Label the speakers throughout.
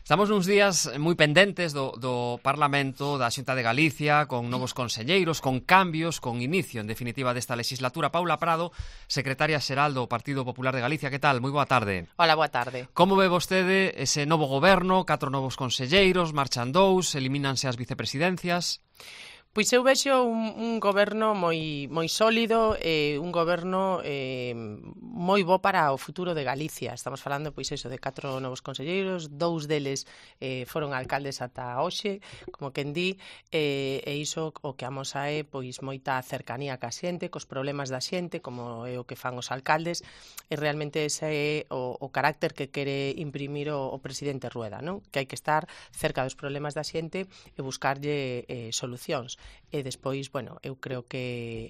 Speaker 1: Estamos nuns días moi pendentes do Parlamento, da Xunta de Galicia, con novos conselleiros, con cambios, con inicio, en definitiva, desta legislatura. Paula Prado, secretaria xeral do Partido Popular de Galicia. Que tal? Moi boa tarde.
Speaker 2: Hola, boa tarde.
Speaker 1: Como ve vostede ese novo goberno, 4 novos conselleiros, marchan 2, elimínanse as vicepresidencias?
Speaker 2: Pois eu vexo un goberno moi sólido, un goberno moi bo para o futuro de Galicia. Estamos falando, pois eso, de 4 novos conselleiros, 2 deles foron alcaldes ata hoxe, como quen di, e iso o que amosa é pois moita cercanía ca xente, cos problemas da xente, como é o que fan os alcaldes, e realmente ese é o carácter que quere imprimir o presidente Rueda, non? Que hai que estar cerca dos problemas da xente e buscarlle solucións. E despois, bueno, eu creo que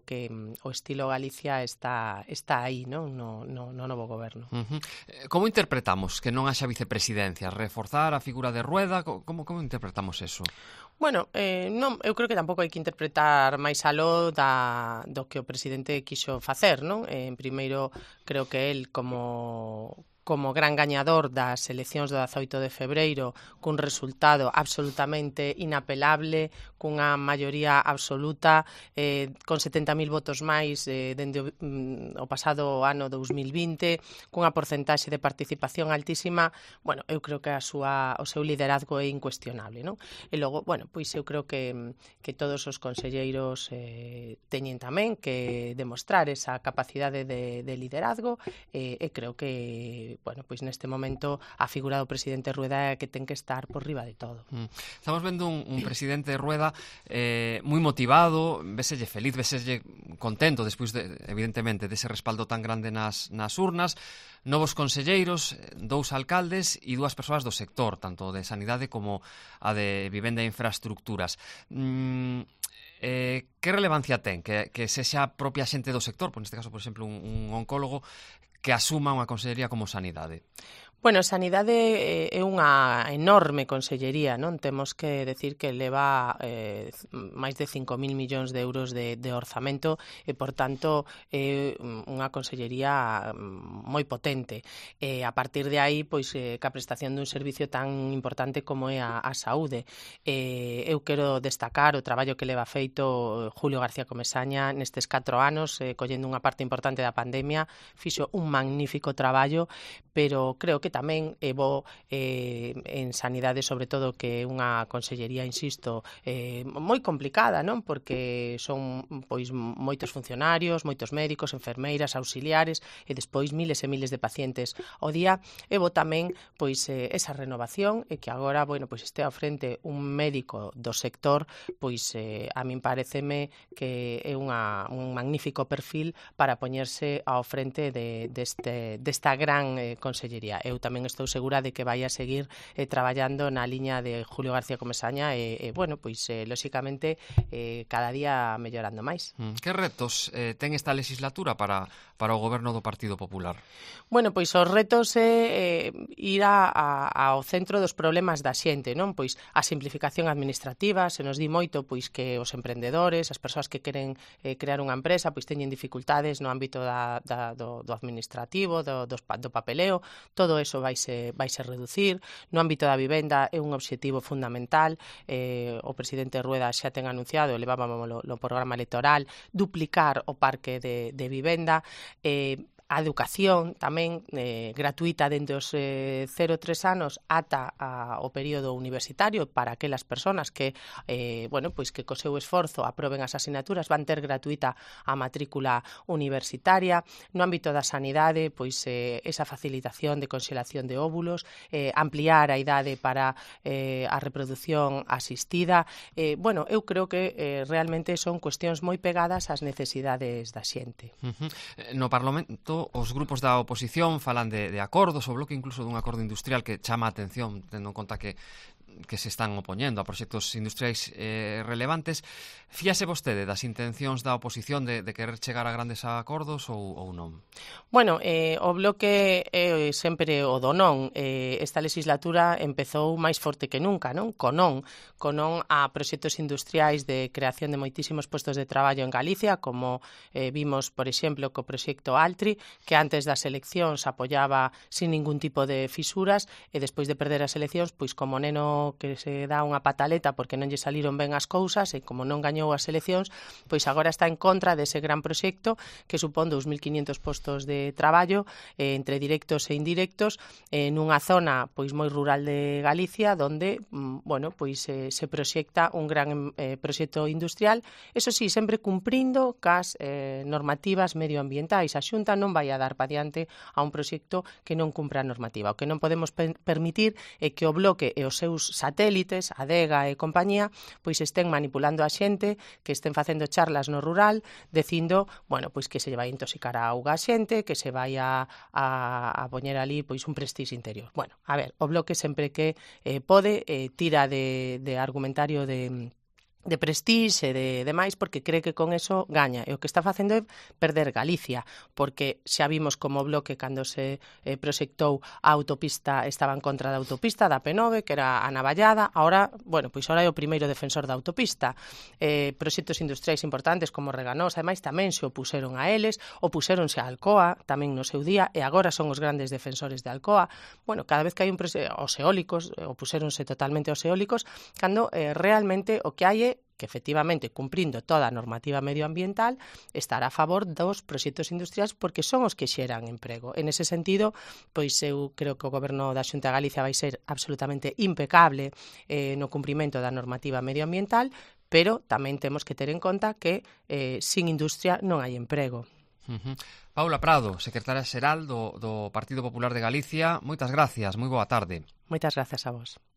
Speaker 2: o estilo Galicia está aí, non? No novo goberno.
Speaker 1: Como interpretamos que non haxa vicepresidencia? Reforzar a figura de Rueda? Como interpretamos eso?
Speaker 2: Bueno, non, eu creo que tampouco hai que interpretar máis aló do que o presidente quixo facer, non? Primeiro, creo que el como gran gañador das eleccións do 18 de febreiro, cun resultado absolutamente inapelable, cunha maioría absoluta, con 70.000 votos máis dende o pasado ano 2020, cunha porcentaxe de participación altísima. Bueno, eu creo que o seu liderazgo é incuestionable, non? E logo, bueno, pois eu creo que todos os conselleiros teñen tamén que demostrar esa capacidade de liderazgo, e creo que bueno, pois neste momento a figura do presidente Rueda é que ten que estar por riba de todo.
Speaker 1: Estamos vendo un presidente Rueda moi motivado, veselle feliz, veselle contento despois, evidentemente, dese respaldo tan grande nas urnas, novos conselleiros, 2 alcaldes e 2 persoas do sector, tanto de sanidade como a de vivenda e infraestructuras. Que relevancia ten que sexa a propia xente do sector, neste caso, por exemplo, un oncólogo, que asuma unha consellería como sanidade?
Speaker 2: Bueno, sanidade é unha enorme consellería, non? Temos que decir que leva máis de 5.000 millóns de euros de orzamento e, por tanto, é unha consellería moi potente. A partir de aí, pois, ca prestación dun servicio tan importante como é a saúde. Eu quero destacar o traballo que leva feito Julio García Comesaña nestes 4 anos, collendo unha parte importante da pandemia, fixo un magnífico traballo, pero creo que tamén é bo en sanidade, sobre todo, que é unha consellería, insisto, moi complicada, non? Porque son pois moitos funcionarios, moitos médicos, enfermeiras, auxiliares e despois miles e miles de pacientes ao día. É bo tamén pois esa renovación e que agora, bueno, pois este ao frente un médico do sector, pois a min pareceme que é un magnífico perfil para poñerse ao frente desta gran consellería. Eu tamén estou segura de que vai a seguir traballando na liña de Julio García Comesaña e bueno, pois lóxicamente cada día mellorando máis.
Speaker 1: Que retos ten esta legislatura para o goberno do Partido Popular?
Speaker 2: Bueno, pois os retos é ir ao centro dos problemas da xente, non? Pois a simplificación administrativa, se nos di moito pois que os emprendedores, as persoas que queren crear unha empresa, pois teñen dificultades no ámbito do administrativo, do papeleo. Todo eso vaise reducir. No ámbito da vivenda é un obxectivo fundamental. O presidente Rueda xa ten anunciado, levábamos no programa electoral, duplicar o parque de vivenda. A educación tamén gratuita dende os 0 a 3 anos ata o período universitario para aquelas persoas que, bueno, pois que co seu esforzo aproben as asignaturas, van ter gratuita a matrícula universitaria. No ámbito da sanidade, pois esa facilitación de conxelación de óvulos, ampliar a idade para a reproducción asistida. Bueno, eu creo que realmente son cuestións moi pegadas ás necesidades da xente.
Speaker 1: No Parlamento, os grupos da oposición falan de acordos, o bloque incluso dun acordo industrial que chama a atención, tendo en conta que que se están opoñendo a proxectos industriais relevantes. Fíase vostede das intencións da oposición de querer chegar a grandes acordos ou non?
Speaker 2: Bueno, o Bloque é sempre o do non. Esta legislatura empezou máis forte que nunca, non? Co non a proxectos industriais de creación de moitísimos postos de traballo en Galicia, como vimos, por exemplo, co proxecto Altri, que antes das eleccións apoiaba sin ningún tipo de fisuras, e despois de perder as eleccións, pois como neno que se dá unha pataleta porque non lle saliron ben as cousas, e como non gañou as eleccións, pois agora está en contra dese gran proxecto que supón 2.500 postos de traballo entre directos e indirectos nunha zona pois moi rural de Galicia, onde pois se proxecta un gran proxecto industrial, eso sí, sempre cumprindo cas normativas medioambientais. A Xunta non vai a dar pa diante a un proxecto que non cumpra a normativa. O que non podemos permitir é que o Bloque e os seus satélites, a Adega e compañía, pois estén manipulando a xente, que estén facendo charlas no rural, dicindo, pois que se lle vai intoxicar a auga a xente, que se vai a poñer ali pois un prestixe interior. A ver, o Bloque sempre que pode tira de argumentario de prestixe e de demais, porque cree que con eso gaña. E o que está facendo é perder Galicia, porque xa vimos como o Bloque, cando se proxectou a autopista, estaba en contra da autopista, da P9, que era a navallada. Ahora é o primeiro defensor da autopista. Proxectos industriais importantes como Reganós, ademais, tamén se opuseron a eles, opuséronse a Alcoa, tamén no seu día, e agora son os grandes defensores de Alcoa. Cada vez que hai os eólicos, opuséronse totalmente aos eólicos, cando realmente o que hai é que efectivamente, cumprindo toda a normativa medioambiental, estará a favor dos proxectos industriais porque son os que xeran emprego. En ese sentido, pois eu creo que o Goberno da Xunta de Galicia vai ser absolutamente impecable no cumprimento da normativa medioambiental, pero tamén temos que ter en conta que sin industria non hai emprego.
Speaker 1: Paula Prado, secretaria xeral do Partido Popular de Galicia, moitas gracias, moi boa tarde.
Speaker 2: Moitas gracias a vos.